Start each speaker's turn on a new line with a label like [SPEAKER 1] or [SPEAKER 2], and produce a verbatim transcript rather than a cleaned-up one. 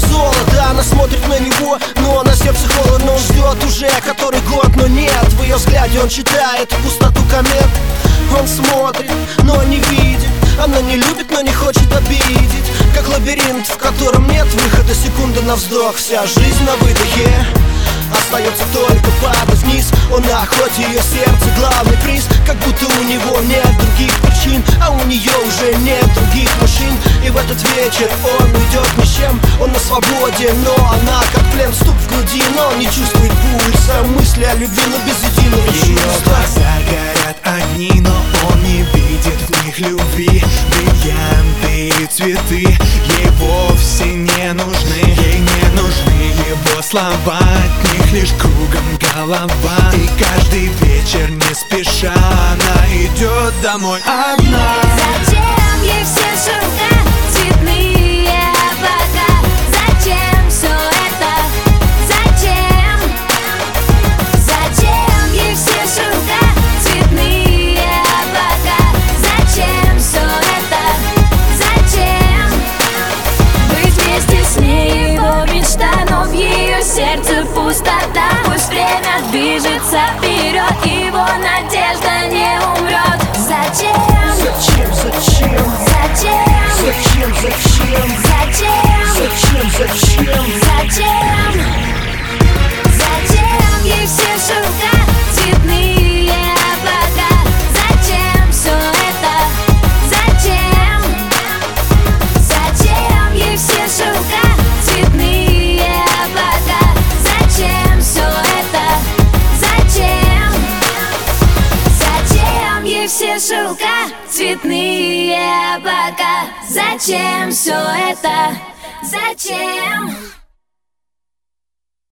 [SPEAKER 1] золото. Она смотрит на него, но на сердце холодно. Он ждет уже который год, но нет. В ее взгляде он читает пустоту комет. Он смотрит, но не видит. Она не любит, но не хочет обидеть. Как лабиринт, в котором нет выхода. Секунда на вздох, вся жизнь на выдохе. Остается только падать вниз. Он на охоте, ее сердце главный приз. Как будто у него нет других причин, а у нее уже нет других мужчин. И в этот вечер он уйдет ни с чем. Он на свободе, но она как плен. Стук в груди, но он не чувствует пульса. Мысли о любви, но без единого чувства.
[SPEAKER 2] Ее глаза горят огни, но он не видит в них любви. Бриллианты и цветы ей вовсе не нужны. Ей не нужны его слова, от них лишь кругом голова. И каждый вечер не спеша она идет домой одна.
[SPEAKER 3] Зачем ей все шелка, цветные облака? Зачем все это? Зачем? Зачем ей все шелка, цветные облака? Зачем все это? Зачем? Быть вместе с ней его мечта, но в ее сердце пустота. Пусть время движется вперед, его надежда не умрет. Зачем?
[SPEAKER 1] Зачем, зачем?
[SPEAKER 3] Зачем?
[SPEAKER 1] Зачем, зачем?
[SPEAKER 3] Зачем?
[SPEAKER 1] Зачем, зачем?
[SPEAKER 3] Зачем? Зачем ей все шелка, цветные облака? Зачем все это? Зачем? Зачем ей все шелка, цветные облака? Зачем все это? Зачем? Зачем ей все шелка, цветные облака? Зачем все это? Зачем?